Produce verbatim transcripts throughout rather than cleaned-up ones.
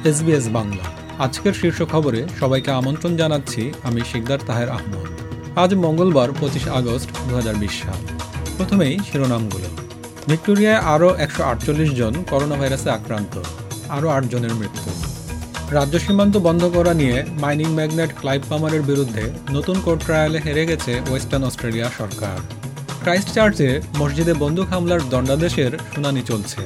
SBS Bangla. আজকের শীর্ষ খবরে সবাইকে আমন্ত্রণ জানাচ্ছি আমি শিকদার তাহের আহমদ। আজ মঙ্গলবার পঁচিশ আগস্ট দু হাজার বিশ সাল। প্রথমেই শিরোনামগুলো। ভিক্টোরিয়ায় আরও একশো আটচল্লিশ জন করোনা ভাইরাসে আক্রান্ত, আরও আট জনের মৃত্যু। রাজ্য সীমান্ত বন্ধ করা নিয়ে মাইনিং ম্যাগনেট ক্লাইভ পামারের বিরুদ্ধে নতুন কোর্ট ট্রায়ালে হেরে গেছে ওয়েস্টার্ন অস্ট্রেলিয়া সরকার। ক্রাইস্ট চার্চে মসজিদে বন্দুক হামলার দণ্ডাদেশের শুনানি চলছে।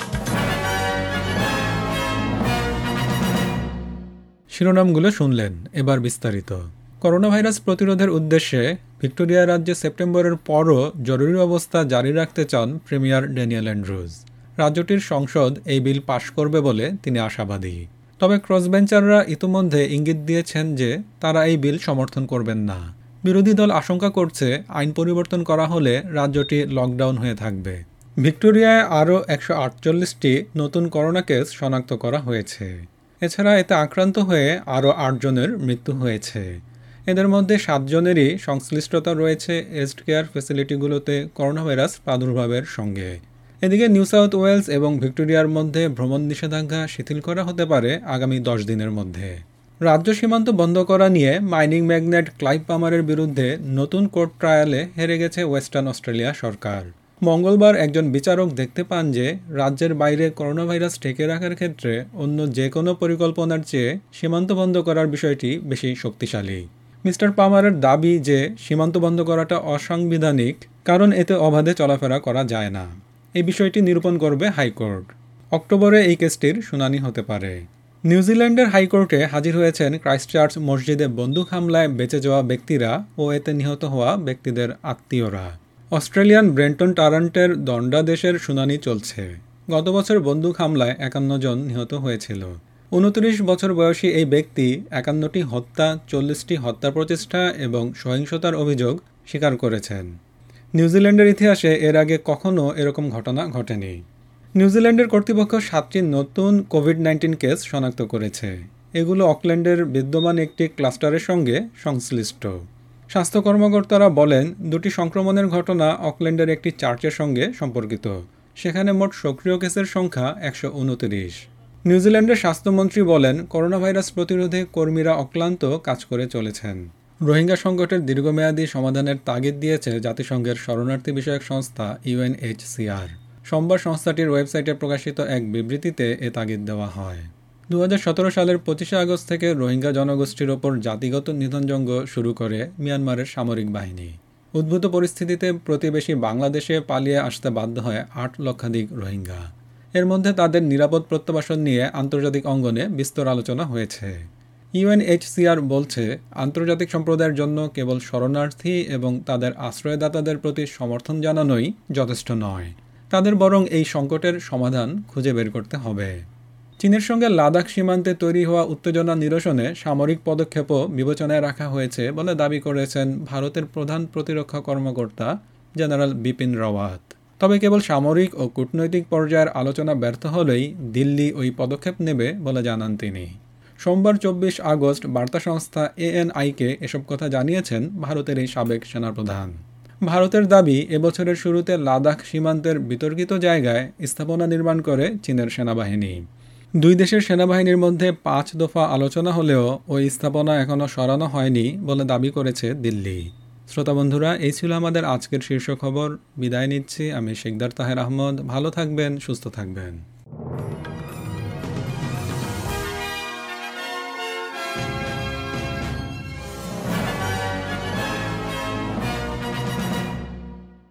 শিরোনামগুলো শুনলেন, এবার বিস্তারিত। করোনা ভাইরাস প্রতিরোধের উদ্দেশ্যে ভিক্টোরিয়া রাজ্যে সেপ্টেম্বরের পরও জরুরি অবস্থা জারি রাখতে চান প্রিমিয়ার ড্যানিয়েল অ্যান্ড্রুজ। রাজ্যটির সংসদ এই বিল পাশ করবে বলে তিনি আশাবাদী। তবে ক্রসবেঞ্চাররা ইতিমধ্যে ইঙ্গিত দিয়েছেন যে তারা এই বিল সমর্থন করবেন না। বিরোধী দল আশঙ্কা করছে আইন পরিবর্তন করা হলে রাজ্যটি লকডাউন হয়ে থাকবে। ভিক্টোরিয়ায় আরও একশো আটচল্লিশটি নতুন করোনা কেস শনাক্ত করা হয়েছে। এছাড়া এতে আক্রান্ত হয়ে আরও আটজনের মৃত্যু হয়েছে। এদের মধ্যে সাতজনেরই সংশ্লিষ্টতা রয়েছে এজড কেয়ার ফ্যাসিলিটিগুলোতে করোনা ভাইরাস প্রাদুর্ভাবের সঙ্গে। এদিকে নিউ সাউথ ওয়েলস এবং ভিক্টোরিয়ার মধ্যে ভ্রমণ নিষেধাজ্ঞা শিথিল করা হতে পারে আগামী দশ দিনের মধ্যে। রাজ্য সীমান্ত বন্ধ করা নিয়ে মাইনিং ম্যাগনেট ক্লাইভ পামারের বিরুদ্ধে নতুন কোর্ট ট্রায়ালে হেরে গেছে ওয়েস্টার্ন অস্ট্রেলিয়া সরকার। মঙ্গলবার একজন বিচারক দেখতে পান যে রাজ্যের বাইরে করোনা ভাইরাস ঠেকে রাখার ক্ষেত্রে অন্য যে কোনো পরিকল্পনার চেয়ে সীমান্ত বন্ধ করার বিষয়টি বেশি শক্তিশালী। মিস্টার পামারের দাবি যে সীমান্ত বন্ধ করাটা অসাংবিধানিক, কারণ এতে অবাধে চলাফেরা করা যায় না। এই বিষয়টি নিরূপণ করবে হাইকোর্ট। অক্টোবরে এই কেসটির শুনানি হতে পারে। নিউজিল্যান্ডের হাইকোর্টে হাজির হয়েছেন ক্রাইস্টচার্চ মসজিদে বন্দুক হামলায় বেঁচে যাওয়া ব্যক্তিরা ও এতে নিহত হওয়া ব্যক্তিদের আত্মীয়রা। অস্ট্রেলিয়ান ব্রেন্টন টারান্টের দণ্ডাদেশের শুনানি চলছে। গত বছর বন্দুক হামলায় একান্ন জন নিহত হয়েছিল। উনত্রিশ বছর বয়সী এই ব্যক্তি একান্নটি হত্যা, চল্লিশটি হত্যা প্রচেষ্টা এবং সহিংসতার অভিযোগ স্বীকার করেছেন। নিউজিল্যান্ডের ইতিহাসে এর আগে কখনও এরকম ঘটনা ঘটেনি। নিউজিল্যান্ডের কর্তৃপক্ষ সাতটি নতুন কোভিড নাইন্টিন কেস শনাক্ত করেছে। এগুলো অকল্যান্ডের বিদ্যমান একটি ক্লাস্টারের সঙ্গে সংশ্লিষ্ট। স্বাস্থ্য কর্মকর্তারা বলেন দুটি সংক্রমণের ঘটনা অকল্যান্ডের একটি চার্চের সঙ্গে সম্পর্কিত। সেখানে মোট সক্রিয় কেসের সংখ্যা একশো উনত্রিশ। নিউজিল্যান্ডের স্বাস্থ্যমন্ত্রী বলেন করোনা ভাইরাস প্রতিরোধে কর্মীরা অক্লান্ত কাজ করে চলেছেন। রোহিঙ্গা সংকটের দীর্ঘমেয়াদী সমাধানের তাগিদ দিয়েছে জাতিসংঘের শরণার্থী বিষয়ক সংস্থা ইউএনএইচসিআর। সোমবার সংস্থাটির ওয়েবসাইটে প্রকাশিত এক বিবৃতিতে এ তাগিদ দেওয়া হয়। দু হাজার সতেরো সালের পঁচিশে আগস্ট থেকে রোহিঙ্গা জনগোষ্ঠীর ওপর জাতিগত নিধনযজ্ঞ শুরু করে মিয়ানমারের সামরিক বাহিনী। উদ্ভূত পরিস্থিতিতে প্রতিবেশী বাংলাদেশে পালিয়ে আসতে বাধ্য হয় আট লক্ষাধিক রোহিঙ্গা। এর মধ্যে তাদের নিরাপদ প্রত্যাবাসন নিয়ে আন্তর্জাতিক অঙ্গনে বিস্তর আলোচনা হয়েছে। ইউএনএইচসিআর বলছে আন্তর্জাতিক সম্প্রদায়ের জন্য কেবল শরণার্থী এবং তাদের আশ্রয়দাতাদের প্রতি সমর্থন জানানোই যথেষ্ট নয়। তাদের বরং এই সংকটের সমাধান খুঁজে বের করতে হবে। চীনের সঙ্গে লাদাখ সীমান্তে তৈরি হওয়া উত্তেজনা নিরসনে সামরিক পদক্ষেপও বিবেচনায় রাখা হয়েছে বলে দাবি করেছেন ভারতের প্রধান প্রতিরক্ষা কর্মকর্তা জেনারেল বিপিন রাওয়াত। তবে কেবল সামরিক ও কূটনৈতিক পর্যায়ের আলোচনা ব্যর্থ হলেই দিল্লি ওই পদক্ষেপ নেবে বলে জানান তিনি। সোমবার চব্বিশ আগস্ট বার্তা সংস্থা এএনআইকে এসব কথা জানিয়েছেন ভারতের এই সাবেক সেনাপ্রধান। ভারতের দাবি এবছরের শুরুতে লাদাখ সীমান্তের বিতর্কিত জায়গায় স্থাপনা নির্মাণ করে চীনের সেনাবাহিনী। দুই দেশের সেনাবাহিনীর মধ্যে পাঁচ দফা আলোচনা হলেও ওই স্থাপনা এখনও সরানো হয়নি বলে দাবি করেছে দিল্লি। শ্রোতা বন্ধুরা, এই ছিল আমাদের আজকের শীর্ষ খবর। বিদায় নিচ্ছি আমি শিকদার তাহের আহমদ। ভালো থাকবেন, সুস্থ থাকবেন।